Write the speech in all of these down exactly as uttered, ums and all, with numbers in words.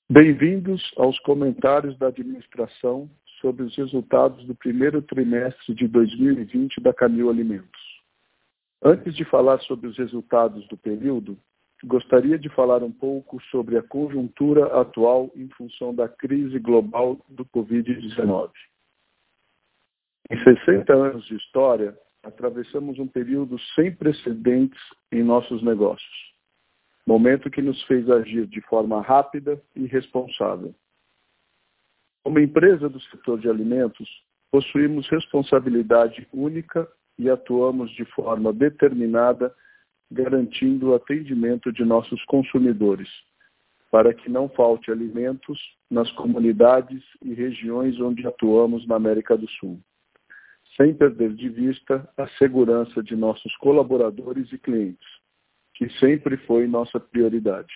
Bem-vindos aos comentários da administração sobre os resultados do primeiro trimestre de dois mil e vinte da Camil Alimentos. Antes de falar sobre os resultados do período, gostaria de falar um pouco sobre a conjuntura atual em função da crise global do covid dezenove. Em sessenta anos de história, atravessamos um período sem precedentes em nossos negócios. Momento que nos fez agir de forma rápida e responsável. Como empresa do setor de alimentos, possuímos responsabilidade única e atuamos de forma determinada, garantindo o atendimento de nossos consumidores, para que não falte alimentos nas comunidades e regiões onde atuamos na América do Sul, sem perder de vista a segurança de nossos colaboradores e clientes, que sempre foi nossa prioridade.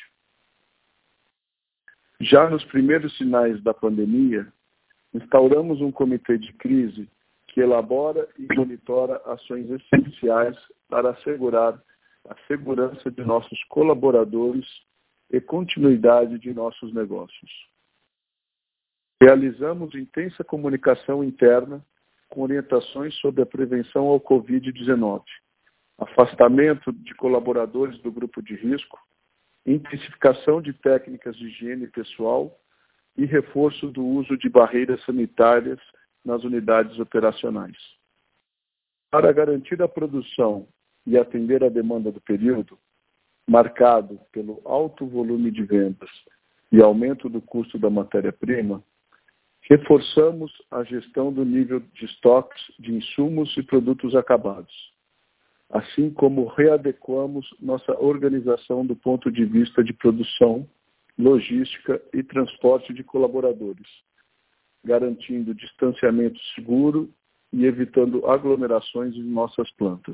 Já nos primeiros sinais da pandemia, instauramos um comitê de crise que elabora e monitora ações essenciais para assegurar a segurança de nossos colaboradores e continuidade de nossos negócios. Realizamos intensa comunicação interna com orientações sobre a prevenção ao covid dezenove, afastamento de colaboradores do grupo de risco, intensificação de técnicas de higiene pessoal e reforço do uso de barreiras sanitárias nas unidades operacionais. Para garantir a produção e atender a demanda do período, marcado pelo alto volume de vendas e aumento do custo da matéria-prima, reforçamos a gestão do nível de estoques de insumos e produtos acabados, assim como readequamos nossa organização do ponto de vista de produção, logística e transporte de colaboradores, garantindo distanciamento seguro e evitando aglomerações em nossas plantas.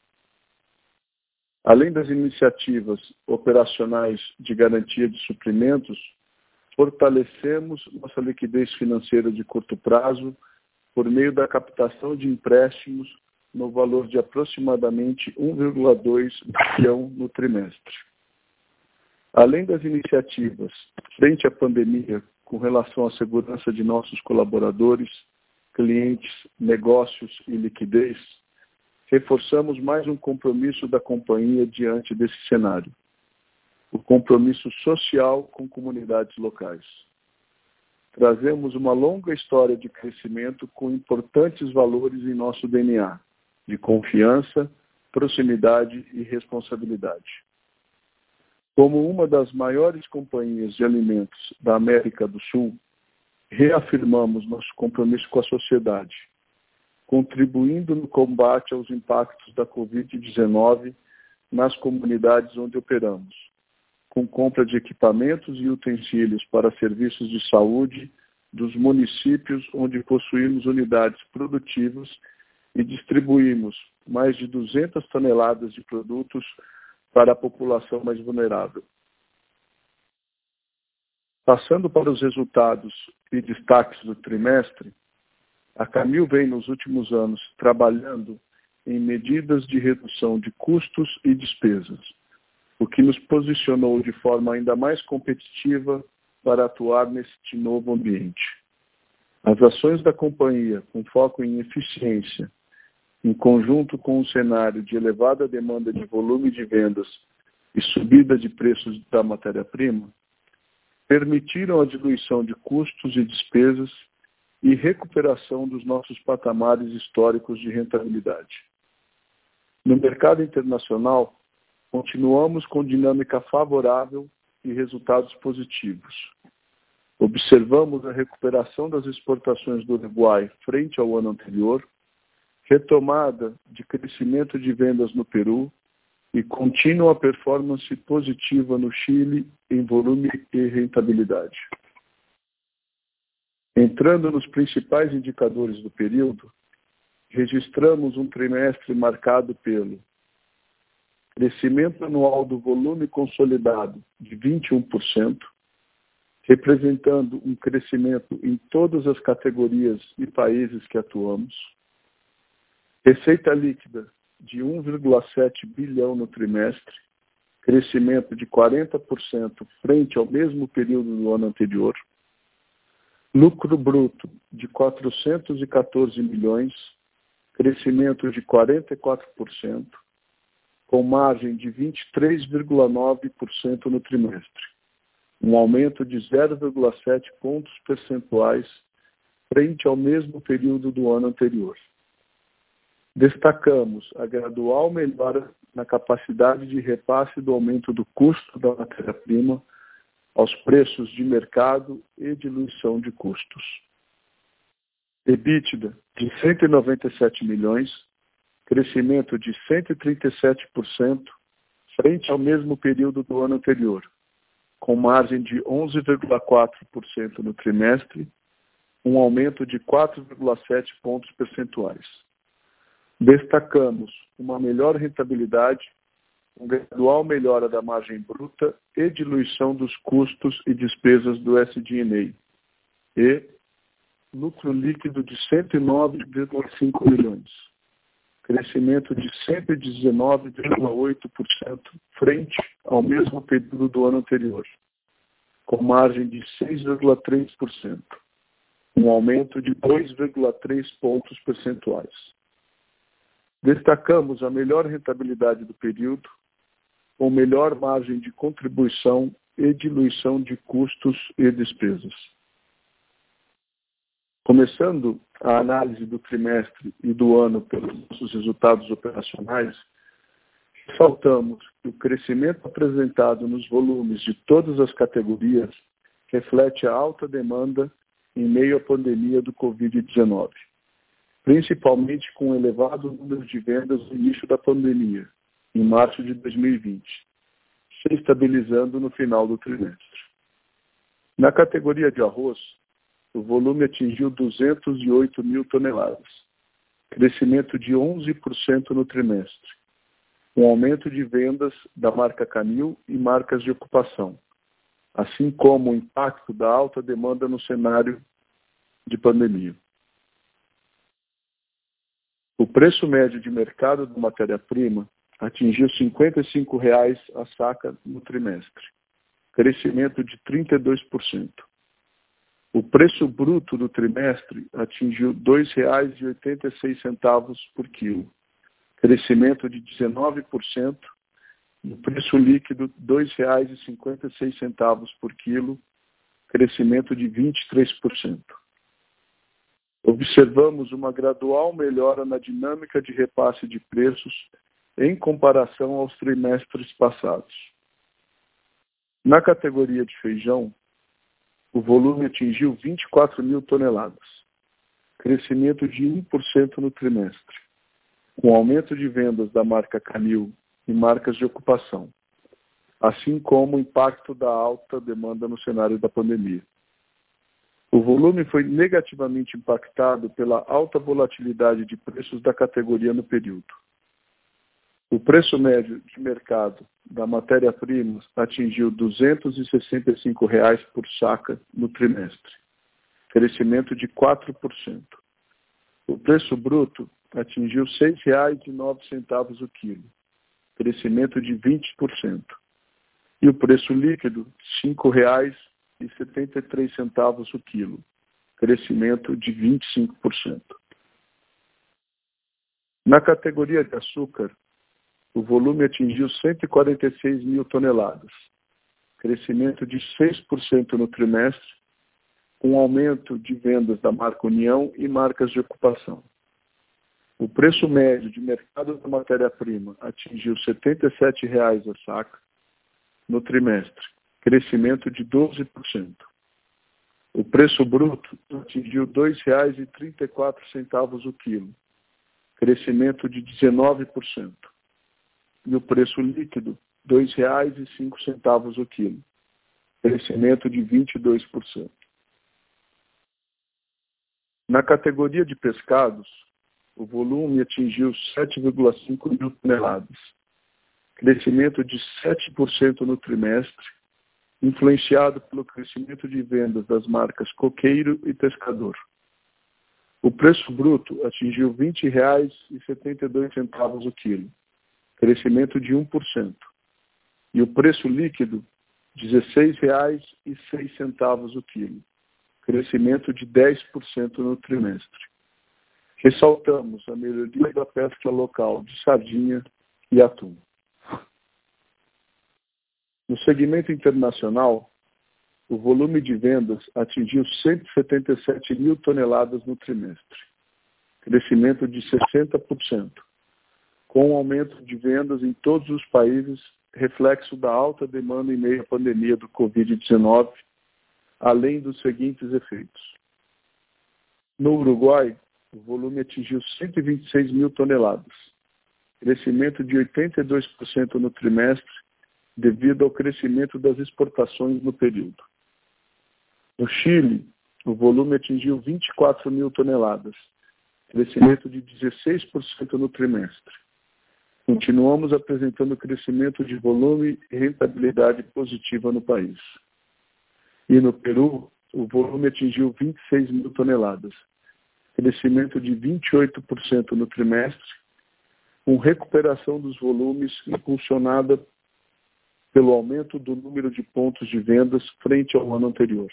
Além das iniciativas operacionais de garantia de suprimentos, fortalecemos nossa liquidez financeira de curto prazo por meio da captação de empréstimos no valor de aproximadamente um vírgula dois bilhão no trimestre. Além das iniciativas frente à pandemia com relação à segurança de nossos colaboradores, clientes, negócios e liquidez, reforçamos mais um compromisso da companhia diante desse cenário: o compromisso social com comunidades locais. Trazemos uma longa história de crescimento com importantes valores em nosso D N A, de confiança, proximidade e responsabilidade. Como uma das maiores companhias de alimentos da América do Sul, reafirmamos nosso compromisso com a sociedade, contribuindo no combate aos impactos da covid dezenove nas comunidades onde operamos, com compra de equipamentos e utensílios para serviços de saúde dos municípios onde possuímos unidades produtivas e distribuímos mais de duzentas toneladas de produtos para a população mais vulnerável. Passando para os resultados e destaques do trimestre, a Camil vem nos últimos anos trabalhando em medidas de redução de custos e despesas, o que nos posicionou de forma ainda mais competitiva para atuar neste novo ambiente. As ações da companhia, com foco em eficiência, em conjunto com um cenário de elevada demanda de volume de vendas e subida de preços da matéria-prima, permitiram a diluição de custos e despesas e recuperação dos nossos patamares históricos de rentabilidade. No mercado internacional, continuamos com dinâmica favorável e resultados positivos. Observamos a recuperação das exportações do Uruguai frente ao ano anterior, retomada de crescimento de vendas no Peru e contínua performance positiva no Chile em volume e rentabilidade. Entrando nos principais indicadores do período, registramos um trimestre marcado pelo crescimento anual do volume consolidado de vinte e um por cento, representando um crescimento em todas as categorias e países que atuamos, receita líquida de um vírgula sete bilhão no trimestre, crescimento de quarenta por cento frente ao mesmo período do ano anterior. Lucro bruto de quatrocentos e quatorze milhões, crescimento de quarenta e quatro por cento, com margem de vinte e três vírgula nove por cento no trimestre, um aumento de zero vírgula sete pontos percentuais frente ao mesmo período do ano anterior. Destacamos a gradual melhora na capacidade de repasse do aumento do custo da matéria-prima aos preços de mercado e diluição de custos. EBITDA de cento e noventa e sete milhões, crescimento de cento e trinta e sete por cento frente ao mesmo período do ano anterior, com margem de onze vírgula quatro por cento no trimestre, um aumento de quatro vírgula sete pontos percentuais. Destacamos uma melhor rentabilidade, uma gradual melhora da margem bruta e diluição dos custos e despesas do S G and A, e lucro líquido de cento e nove vírgula cinco milhões, crescimento de cento e dezenove vírgula oito por cento frente ao mesmo período do ano anterior, com margem de seis vírgula três por cento, um aumento de dois vírgula três pontos percentuais. Destacamos a melhor rentabilidade do período, com melhor margem de contribuição e diluição de custos e despesas. Começando a análise do trimestre e do ano pelos nossos resultados operacionais, ressaltamos que o crescimento apresentado nos volumes de todas as categorias reflete a alta demanda em meio à pandemia do covid dezenove, principalmente com o elevado número de vendas no início da pandemia, em março de dois mil e vinte, se estabilizando no final do trimestre. Na categoria de arroz, o volume atingiu duzentos e oito mil toneladas, crescimento de onze por cento no trimestre, um aumento de vendas da marca Canil e marcas de ocupação, assim como o impacto da alta demanda no cenário de pandemia. O preço médio de mercado da matéria-prima atingiu cinquenta e cinco reais a saca no trimestre, crescimento de trinta e dois por cento. O preço bruto do trimestre atingiu dois reais e oitenta e seis centavos por quilo, crescimento de dezenove por cento, e o preço líquido dois reais e cinquenta e seis centavos por quilo, crescimento de vinte e três por cento. Observamos uma gradual melhora na dinâmica de repasse de preços em comparação aos trimestres passados. Na categoria de feijão, o volume atingiu vinte e quatro mil toneladas, crescimento de um por cento no trimestre, com aumento de vendas da marca Canil e marcas de ocupação, assim como o impacto da alta demanda no cenário da pandemia. O volume foi negativamente impactado pela alta volatilidade de preços da categoria no período. O preço médio de mercado da matéria-prima atingiu duzentos e sessenta e cinco reais por saca no trimestre, crescimento de quatro por cento. O preço bruto atingiu seis reais e nove centavos o quilo, crescimento de vinte por cento. E o preço líquido, cinco reais e setenta e três centavos o quilo, crescimento de vinte e cinco por cento. Na categoria de açúcar, o volume atingiu cento e quarenta e seis mil toneladas, crescimento de seis por cento no trimestre, com aumento de vendas da marca União e marcas de ocupação. O preço médio de mercado da matéria-prima atingiu setenta e sete reais a saca no trimestre, crescimento de doze por cento. O preço bruto atingiu dois reais e trinta e quatro centavos o quilo, crescimento de dezenove por cento. E o preço líquido, dois reais e cinco centavos o quilo, crescimento de vinte e dois por cento. Na categoria de pescados, o volume atingiu sete vírgula cinco mil toneladas, crescimento de sete por cento no trimestre, influenciado pelo crescimento de vendas das marcas Coqueiro e Pescador. O preço bruto atingiu vinte reais e setenta e dois centavos o quilo, crescimento de um por cento. e o preço líquido dezesseis reais e seis centavos o quilo, crescimento de dez por cento no trimestre. Ressaltamos a melhoria da pesca local de sardinha e atum. No segmento internacional, o volume de vendas atingiu cento e setenta e sete mil toneladas no trimestre, crescimento de sessenta por cento, com um aumento de vendas em todos os países, reflexo da alta demanda em meio à pandemia do covid dezenove, além dos seguintes efeitos. No Uruguai, o volume atingiu cento e vinte e seis mil toneladas, crescimento de oitenta e dois por cento no trimestre, devido ao crescimento das exportações no período. No Chile, o volume atingiu vinte e quatro mil toneladas, crescimento de dezesseis por cento no trimestre. Continuamos apresentando crescimento de volume e rentabilidade positiva no país. E no Peru, o volume atingiu vinte e seis mil toneladas, crescimento de vinte e oito por cento no trimestre, com recuperação dos volumes impulsionada pelo aumento do número de pontos de vendas frente ao ano anterior.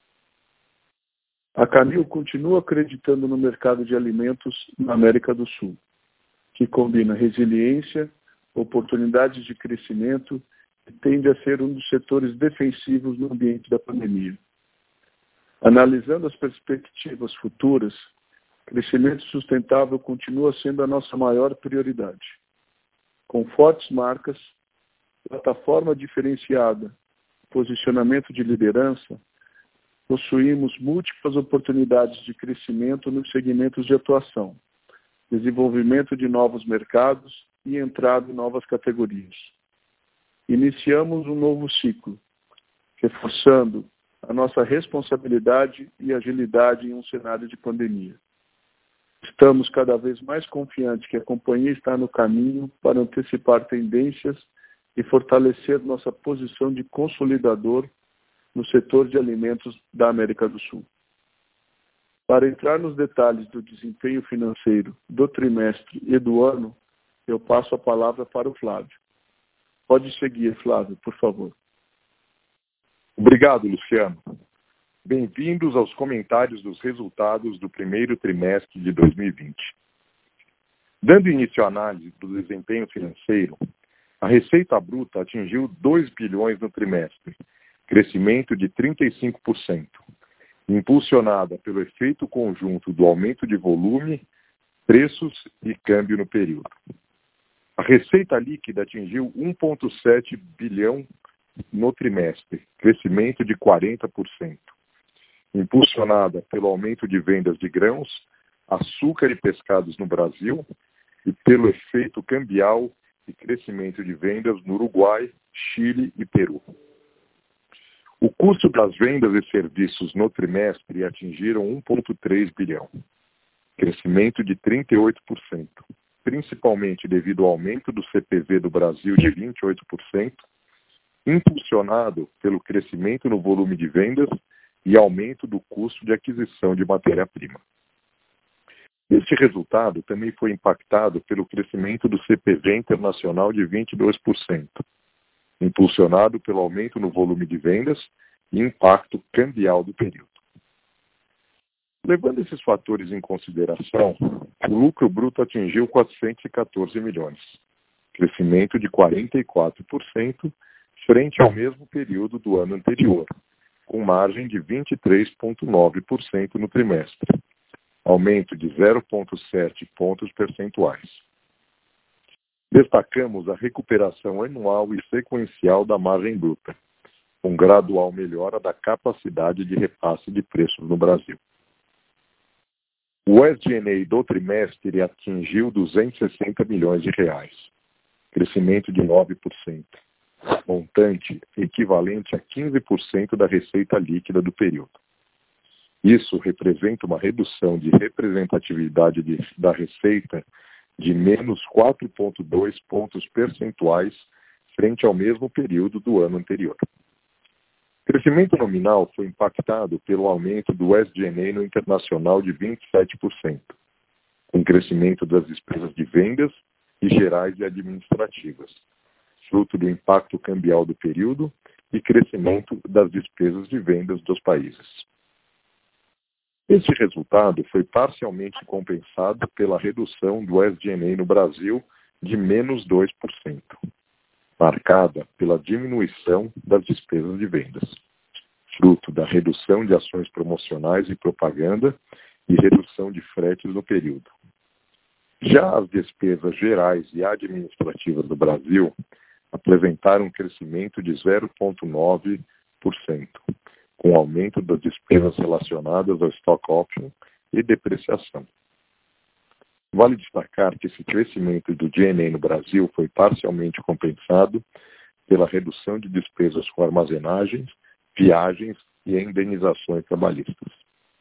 A Camil continua acreditando no mercado de alimentos na América do Sul, que combina resiliência, oportunidades de crescimento e tende a ser um dos setores defensivos no ambiente da pandemia. Analisando as perspectivas futuras, crescimento sustentável continua sendo a nossa maior prioridade. Com fortes marcas, plataforma diferenciada, posicionamento de liderança, possuímos múltiplas oportunidades de crescimento nos segmentos de atuação, desenvolvimento de novos mercados e entrada em novas categorias. Iniciamos um novo ciclo, reforçando a nossa responsabilidade e agilidade em um cenário de pandemia. Estamos cada vez mais confiantes que a companhia está no caminho para antecipar tendências e fortalecer nossa posição de consolidador no setor de alimentos da América do Sul. Para entrar nos detalhes do desempenho financeiro do trimestre e do ano, eu passo a palavra para o Flávio. Pode seguir, Flávio, por favor. Obrigado, Luciano. Bem-vindos aos comentários dos resultados do primeiro trimestre de dois mil e vinte. Dando início à análise do desempenho financeiro, a receita bruta atingiu dois bilhões no trimestre, crescimento de trinta e cinco por cento, impulsionada pelo efeito conjunto do aumento de volume, preços e câmbio no período. A receita líquida atingiu um vírgula sete bilhão no trimestre, crescimento de quarenta por cento, impulsionada pelo aumento de vendas de grãos, açúcar e pescados no Brasil e pelo efeito cambial e crescimento de vendas no Uruguai, Chile e Peru. O custo das vendas e serviços no trimestre atingiram um vírgula três bilhão, crescimento de trinta e oito por cento, principalmente devido ao aumento do C P V do Brasil de vinte e oito por cento, impulsionado pelo crescimento no volume de vendas e aumento do custo de aquisição de matéria-prima. Este resultado também foi impactado pelo crescimento do C P V internacional de vinte e dois por cento, impulsionado pelo aumento no volume de vendas e impacto cambial do período. Levando esses fatores em consideração, o lucro bruto atingiu quatrocentos e quatorze milhões, crescimento de quarenta e quatro por cento frente ao mesmo período do ano anterior, com margem de vinte e três vírgula nove por cento no trimestre, aumento de zero vírgula sete pontos percentuais. Destacamos a recuperação anual e sequencial da margem bruta, com gradual melhora da capacidade de repasse de preços no Brasil. O S G and A do trimestre atingiu duzentos e sessenta milhões de reais, crescimento de nove por cento, montante equivalente a quinze por cento da receita líquida do período. Isso representa uma redução de representatividade de, da receita de menos quatro vírgula dois pontos percentuais frente ao mesmo período do ano anterior. O crescimento nominal foi impactado pelo aumento do S G and A no internacional de vinte e sete por cento, com crescimento das despesas de vendas e gerais e administrativas, fruto do impacto cambial do período e crescimento das despesas de vendas dos países. Este resultado foi parcialmente compensado pela redução do S G and A no Brasil de menos dois por cento, marcada pela diminuição das despesas de vendas, fruto da redução de ações promocionais e propaganda e redução de fretes no período. Já as despesas gerais e administrativas do Brasil apresentaram um crescimento de zero vírgula nove por cento, com aumento das despesas relacionadas ao stock option e depreciação. Vale destacar que esse crescimento do G and A no Brasil foi parcialmente compensado pela redução de despesas com armazenagens, viagens e indenizações trabalhistas.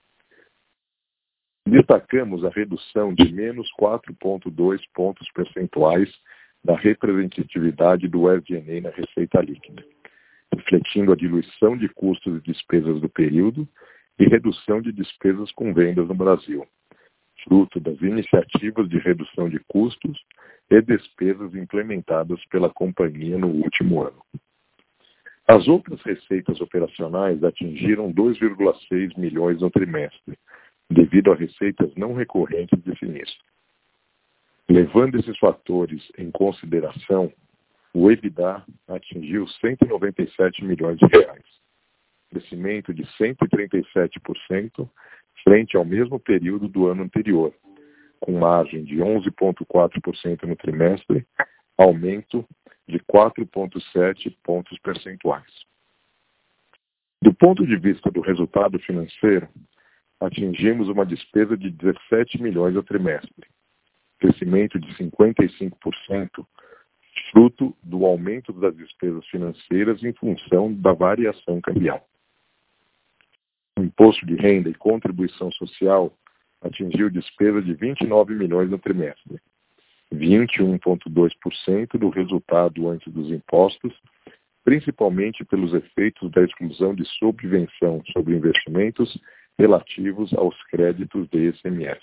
Destacamos a redução de menos quatro vírgula dois pontos percentuais da representatividade do S G and A na receita líquida, refletindo a diluição de custos e despesas do período e redução de despesas com vendas no Brasil, fruto das iniciativas de redução de custos e despesas implementadas pela companhia no último ano. As outras receitas operacionais atingiram dois vírgula seis milhões no trimestre, devido a receitas não recorrentes de sinistro. Levando esses fatores em consideração, o EBITDA atingiu cento e noventa e sete milhões de reais, crescimento de cento e trinta e sete por cento frente ao mesmo período do ano anterior, com margem de onze vírgula quatro por cento no trimestre, aumento de quatro vírgula sete pontos percentuais. Do ponto de vista do resultado financeiro, atingimos uma despesa de dezessete milhões no trimestre, crescimento de cinquenta e cinco por cento, fruto do aumento das despesas financeiras em função da variação cambial. O imposto de renda e contribuição social atingiu despesa de vinte e nove milhões no trimestre, vinte e um vírgula dois por cento do resultado antes dos impostos, principalmente pelos efeitos da exclusão de subvenção sobre investimentos relativos aos créditos de I C M S.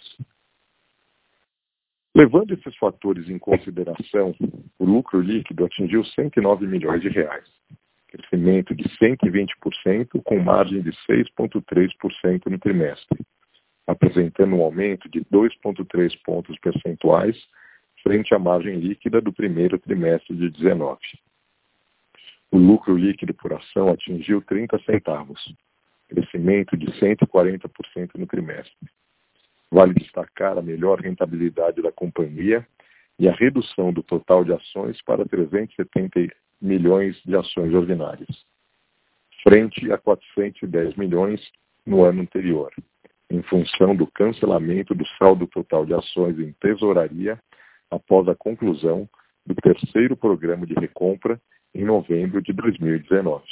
Levando esses fatores em consideração, o lucro líquido atingiu cento e nove milhões de reais, crescimento de cento e vinte por cento com margem de seis vírgula três por cento no trimestre, apresentando um aumento de dois vírgula três pontos percentuais frente à margem líquida do primeiro trimestre de dezenove. O lucro líquido por ação atingiu trinta centavos, crescimento de cento e quarenta por cento no trimestre. Vale destacar a melhor rentabilidade da companhia e a redução do total de ações para trezentos e setenta milhões de ações ordinárias, frente a quatrocentos e dez milhões no ano anterior, em função do cancelamento do saldo total de ações em tesouraria após a conclusão do terceiro programa de recompra em novembro de dois mil e dezenove.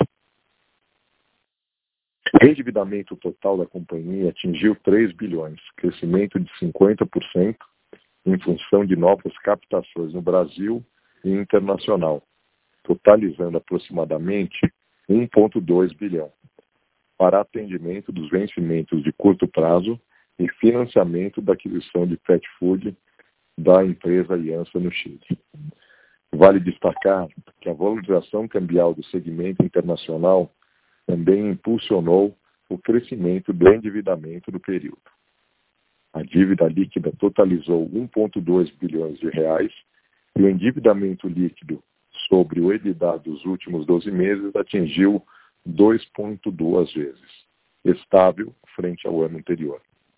O endividamento total da companhia atingiu três bilhões, crescimento de cinquenta por cento, em função de novas captações no Brasil e internacional, totalizando aproximadamente um vírgula dois bilhão, para atendimento dos vencimentos de curto prazo e financiamento da aquisição de pet food da empresa Aliança no Chile. Vale destacar que a valorização cambial do segmento internacional também impulsionou o crescimento do endividamento do período. A dívida líquida totalizou um vírgula dois bilhões de reais e o endividamento líquido sobre o EBITDA dos últimos doze meses atingiu dois vírgula duas vezes, estável frente ao ano anterior.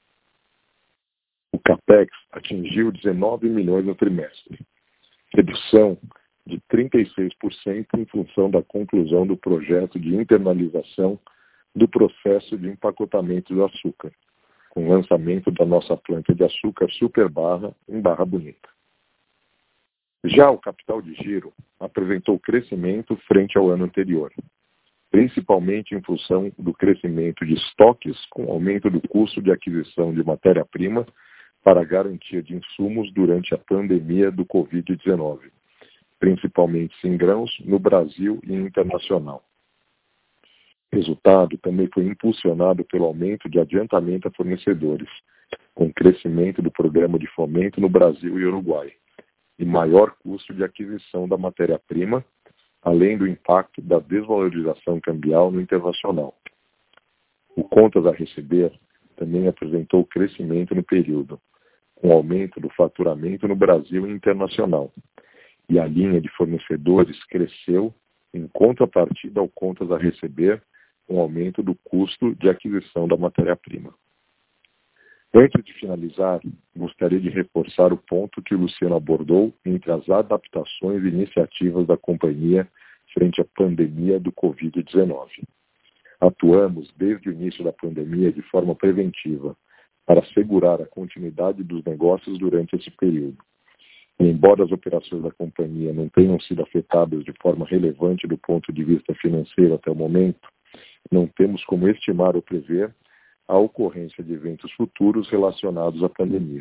O CAPEX atingiu dezenove milhões no trimestre, redução de trinta e seis por cento em função da conclusão do projeto de internalização do processo de empacotamento do açúcar, com o lançamento da nossa planta de açúcar Super Barra em Barra Bonita. Já o capital de giro apresentou crescimento frente ao ano anterior, principalmente em função do crescimento de estoques com aumento do custo de aquisição de matéria-prima para a garantia de insumos durante a pandemia do covid dezenove. Principalmente em grãos, no Brasil e internacional. O resultado também foi impulsionado pelo aumento de adiantamento a fornecedores, com crescimento do programa de fomento no Brasil e Uruguai, e maior custo de aquisição da matéria-prima, além do impacto da desvalorização cambial no internacional. O contas a receber também apresentou crescimento no período, com aumento do faturamento no Brasil e internacional, e a linha de fornecedores cresceu em contrapartida ao contas a receber, com aumento do custo de aquisição da matéria-prima. Antes de finalizar, gostaria de reforçar o ponto que o Luciano abordou entre as adaptações e iniciativas da companhia frente à pandemia do covid dezenove. Atuamos desde o início da pandemia de forma preventiva para assegurar a continuidade dos negócios durante esse período. E, embora as operações da companhia não tenham sido afetadas de forma relevante do ponto de vista financeiro até o momento, não temos como estimar ou prever a ocorrência de eventos futuros relacionados à pandemia.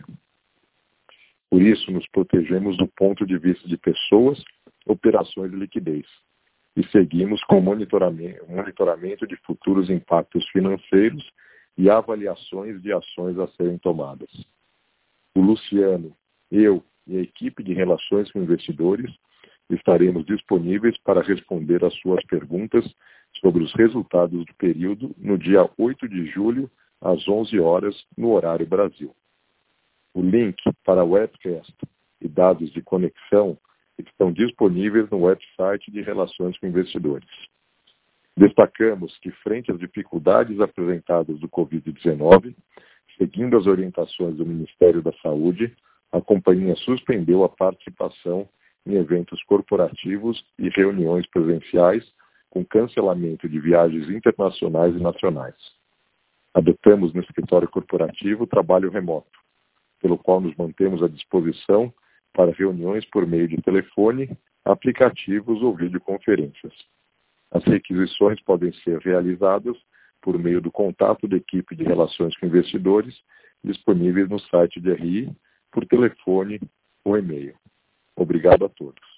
Por isso, nos protegemos do ponto de vista de pessoas, operações e liquidez, e seguimos com monitoramento, monitoramento de futuros impactos financeiros e avaliações de ações a serem tomadas. O Luciano, eu e a equipe de relações com investidores estaremos disponíveis para responder às suas perguntas sobre os resultados do período no dia oito de julho, às onze horas, no horário Brasil. O link para o webcast e dados de conexão estão disponíveis no website de Relações com Investidores. Destacamos que, frente às dificuldades apresentadas do covid dezenove, seguindo as orientações do Ministério da Saúde, a companhia suspendeu a participação em eventos corporativos e reuniões presenciais, com cancelamento de viagens internacionais e nacionais. Adotamos no escritório corporativo o trabalho remoto, pelo qual nos mantemos à disposição para reuniões por meio de telefone, aplicativos ou videoconferências. As requisições podem ser realizadas por meio do contato da equipe de relações com investidores, disponíveis no site de R I, por telefone ou e-mail. Obrigado a todos.